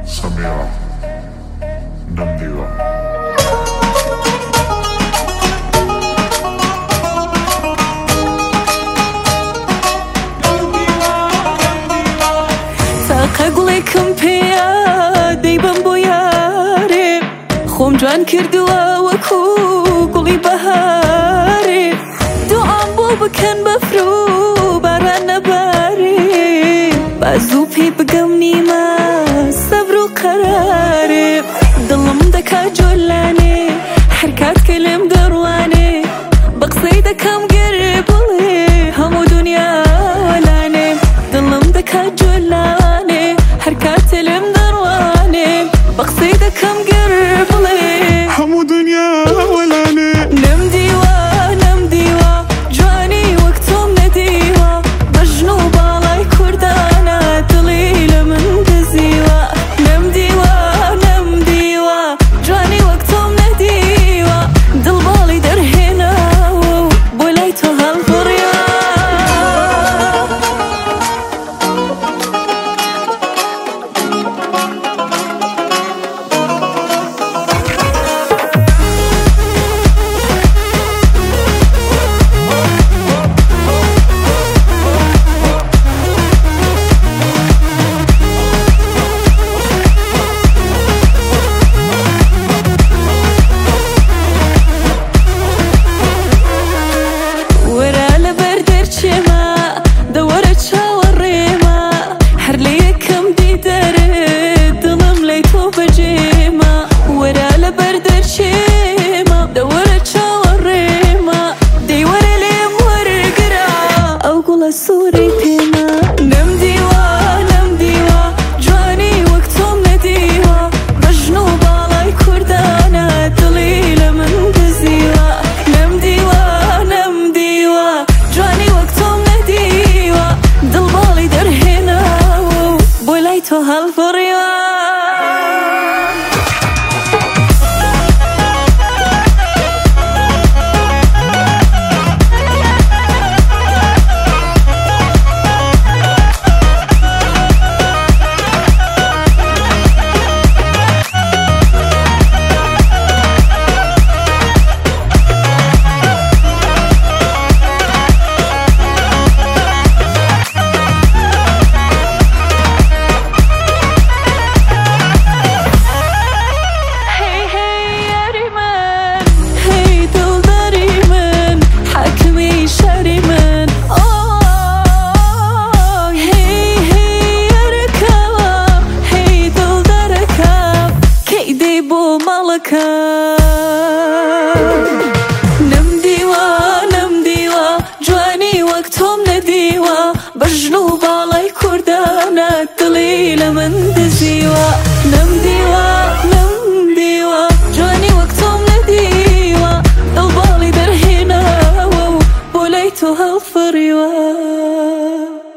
سميرة نمديوة. قەگوڵێکم پێیە دەیبم بۆ یارێ خۆم جوان کردووە وەکو گوڵی بەهارێ دوعام بۆ بکەن بەفر و باران نەبارێ با زوو پێی بگەم نیمە سەبر و قەرارێ دڵم دەکا جۆلانێ هەر کات کە لێم دەڕوانێ بە قسەی دەکەم گەرێ بڵێ هەموو دونیا وەلانێ دڵم دەکا جۆلانێ هەر کاتێ لێم دەڕوانێ بە قسەی دەکەم گەرێ بڵێ هەموو دنیا وەلانێ. نەمدیوە نەمدیوە جوانی وەک تۆم نەدیوە بەژن و باڵای کوردانە دڵی لە من دەزیوە. نەمدیوە نەمدیوە جوانی وەک تۆم نەدیوە دڵباڵی دەرهێناوە و بۆ لای تۆ هەڵبڕیوە. سوورەی پێما نەمدیوە نەمدیوە جوانی وەک تۆم نەدیوە بەژن و باڵای کوردانە دڵی لە من دەزیوە. نەمدیوە نەمدیوە جوانی وەک تۆم نەدیوە دڵباڵی دەرهێناوە و بۆ لای تۆ هەڵبڕیوە. نەمدیوە نەمدیوە جوانی وەک تۆم نەدیوە بەژن و باڵای کوردانە دڵی لە من دەزیوە. نەمدیوە نەمدیوە جوانی وەک تۆم نەدیوە دڵباڵی دەرهێناوە و بۆ لای تۆ هەڵفڕیوە.